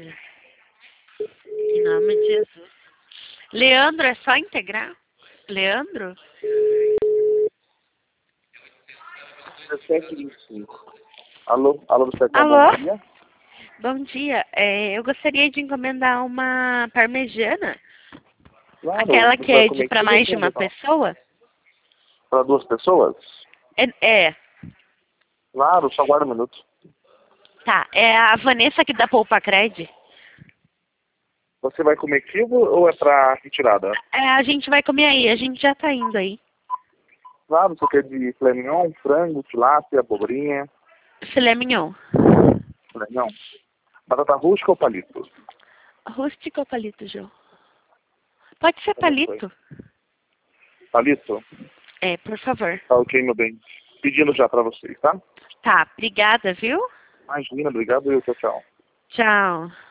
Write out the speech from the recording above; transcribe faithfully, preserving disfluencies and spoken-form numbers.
Misericórdia. Em nome de Jesus. Leandro, é só integrar? Leandro? dezessete e vinte e cinco. Alô, alô, você quer Alô? bom dia? Bom dia. É, eu gostaria de encomendar uma parmegiana. Claro, Aquela você que vai é de comer para tudo mais de aqui, uma então. pessoa? Para duas pessoas? É, é. Claro, só aguarda um minuto. Tá. É a Vanessa que dá Poupa Cred. Você vai comer quibo ou é para retirada? É, a gente vai comer aí. A gente já tá indo aí. Claro, você quer de filé mignon, frango, tilápia, abobrinha, Filé mignon. filé mignon. Batata rústica ou palito? Rústico ou palito, Jô? Pode ser Como foi? palito. Palito? É, por favor. Tá ok, meu bem. Pedindo já para vocês, tá? Tá. Obrigada, viu? Imagina, obrigado e tchau, tchau. Tchau.